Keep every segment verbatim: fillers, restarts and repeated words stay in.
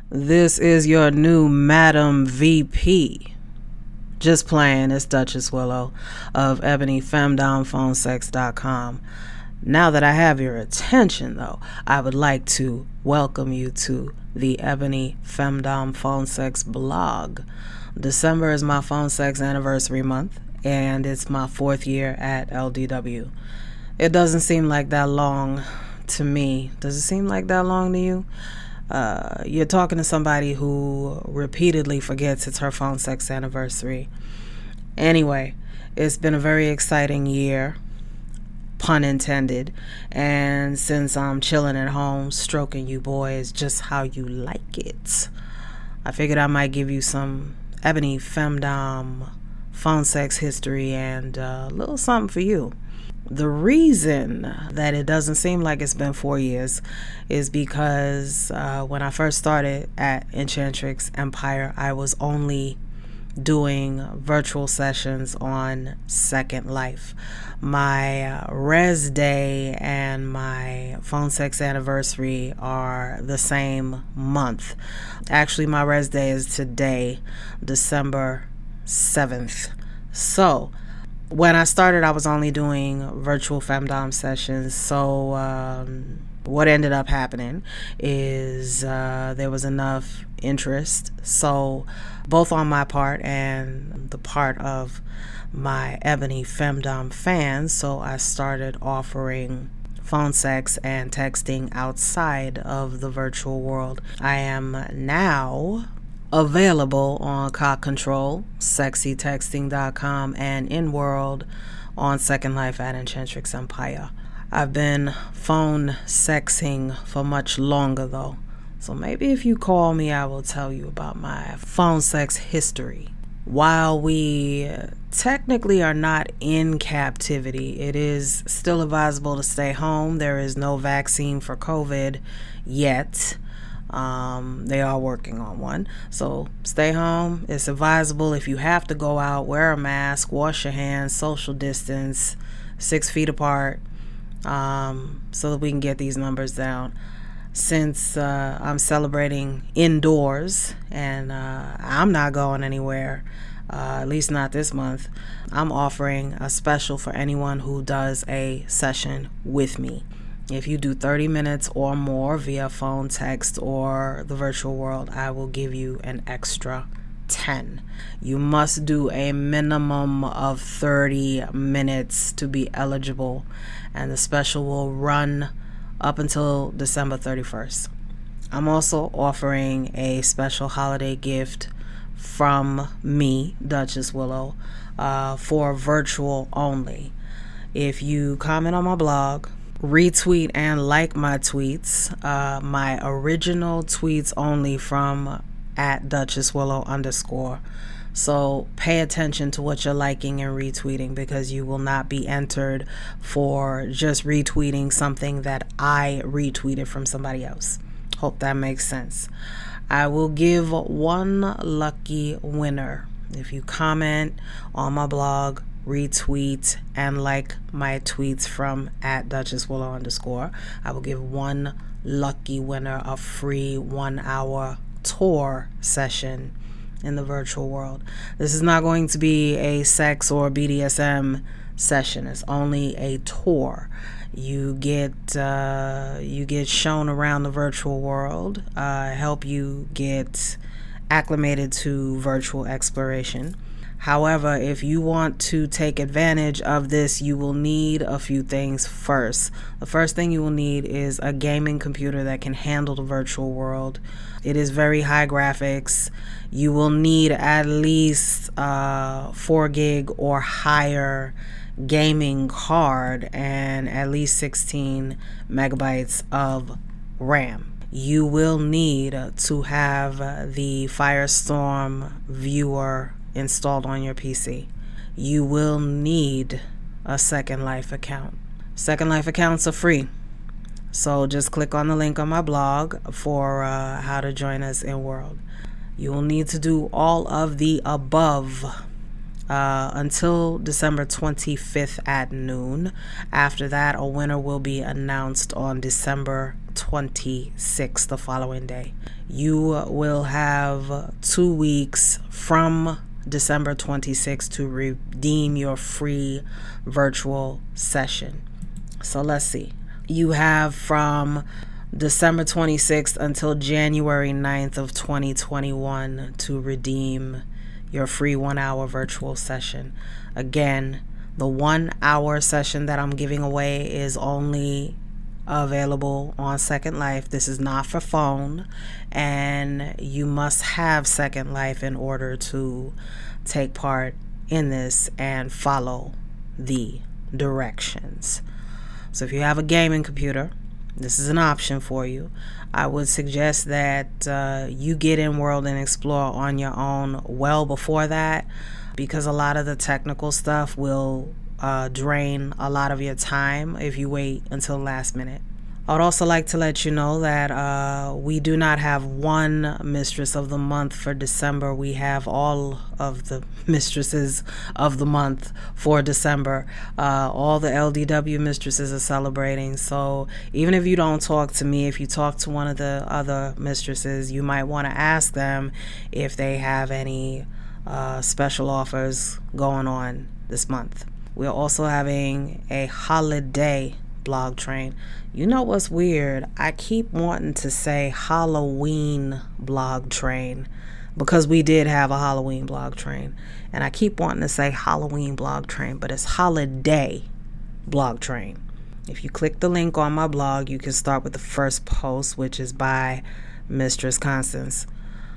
This is your new Madam V P. Just playing. It's Duchess Willow of Ebony Femdom Phone Sex dot com. Now that I have your attention, though, I would like to welcome you to the Ebony Femdom Phone Sex blog. December is my phone sex anniversary month, and it's my fourth year at L D W. It doesn't seem like that long to me. Does it seem like that long to you? Uh, you're talking to somebody who repeatedly forgets it's her phone sex anniversary. Anyway, it's been a very exciting year, pun intended, and since I'm chilling at home, stroking you boys just how you like it, I figured I might give you some Ebony Femdom phone sex history and a little something for you. The reason that it doesn't seem like it's been four years is because uh, when I first started at Enchantrix Empire, I was only doing virtual sessions on Second Life. My uh, res day and my phone sex anniversary are the same month. Actually, my res day is today, December seventh. So, when I started, I was only doing virtual femdom sessions. So um, what ended up happening is uh, there was enough interest. So both on my part and the part of my Ebony Femdom fans. So I started offering phone sex and texting outside of the virtual world. I am now available on Cock Control, sexy texting dot com, and in world on Second Life at Enchantrix Empire. I've been phone sexing for much longer though, so maybe if you call me, I will tell you about my phone sex history. While we technically are not in captivity, it is still advisable to stay home. There is no vaccine for COVID yet. Um, they are working on one. So stay home. It's advisable. If you have to go out, wear a mask, wash your hands, social distance, six feet apart, um, so that we can get these numbers down. Since uh, I'm celebrating indoors and uh, I'm not going anywhere, uh, at least not this month, I'm offering a special for anyone who does a session with me. If you do thirty minutes or more via phone, text, or the virtual world, I will give you an extra ten. You must do a minimum of thirty minutes to be eligible, and the special will run up until December thirty-first. I'm also offering a special holiday gift from me, Duchess Willow, uh, for virtual only. If you comment on my blog, retweet and like my tweets, uh, my original tweets only from at Duchess Willow underscore. So pay attention to what you're liking and retweeting, because you will not be entered for just retweeting something that I retweeted from somebody else. Hope that makes sense. I will give one lucky winner if you comment on my blog, retweet, and like my tweets from at Duchess Willow underscore. I will give one lucky winner a free one hour tour session in the virtual world. This is not going to be a sex or B D S M session. It's only a tour. You get uh, you get shown around the virtual world, uh, help you get acclimated to virtual exploration. However, if you want to take advantage of this, you will need a few things first. The first thing you will need is a gaming computer that can handle the virtual world. It is very high graphics. You will need at least uh, four gig or higher gaming card and at least sixteen megabytes of RAM. You will need to have the Firestorm viewer installed on your P C. You will need a Second Life account. Second Life accounts are free. So just click on the link on my blog for uh, how to join us in World. You will need to do all of the above uh, until December twenty-fifth at noon. After that, a winner will be announced on December twenty-sixth, the following day. You will have two weeks from December twenty-sixth to redeem your free virtual session. So let's see. You have from December twenty-sixth until January ninth of twenty twenty-one to redeem your free one hour virtual session. Again, the one hour session that I'm giving away is only available on Second Life. This is not for phone, and you must have Second Life in order to take part in this and follow the directions. So if you have a gaming computer, this is an option for you. I would suggest that uh, you get in World and Explore on your own well before that, because a lot of the technical stuff will uh, drain a lot of your time if you wait until last minute. I would also like to let you know that uh, we do not have one Mistress of the Month for December. We have all of the Mistresses of the Month for December. Uh, all the L D W Mistresses are celebrating. So even if you don't talk to me, if you talk to one of the other Mistresses, you might want to ask them if they have any uh, special offers going on this month. We're also having a holiday blog train. You know what's weird? I keep wanting to say Halloween blog train because we did have a Halloween blog train, and I keep wanting to say Halloween blog train, but it's holiday blog train. If you click the link on my blog, you can start with the first post, which is by Mistress Constance.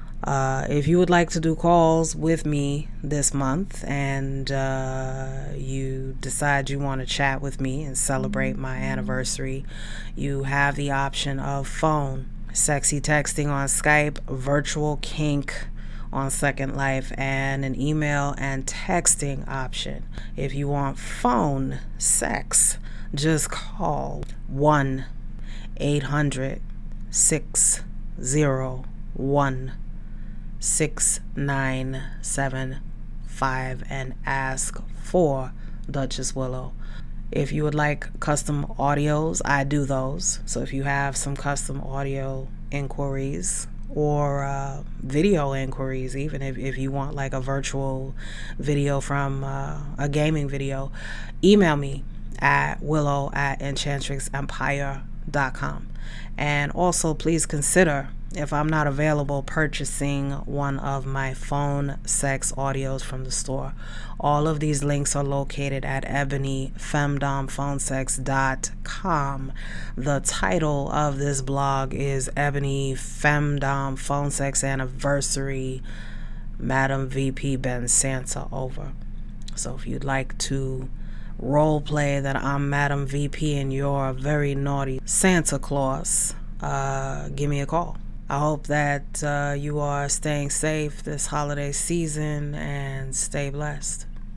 Uh, if you would like to do calls with me this month and uh, you decide you want to chat with me and celebrate my anniversary, you have the option of phone, sexy texting on Skype, virtual kink on Second Life, and an email and texting option. If you want phone sex, just call one eight hundred six oh one six nine seven five and ask for Duchess Willow. If you would like custom audios, I do those. So if you have some custom audio inquiries or uh, video inquiries, even if, if you want like a virtual video from uh, a gaming video, email me at willow at enchantrix empire dot com. And also please consider, if I'm not available, purchasing one of my phone sex audios from the store. All of these links are located at ebony femdom phone sex dot com. The title of this blog is Ebony Femdom Phone Sex Anniversary, Madam V P Ben Santa over. So if you'd like to role play that I'm Madam V P and you're a very naughty Santa Claus, uh, give me a call. I hope that uh, you are staying safe this holiday season and stay blessed.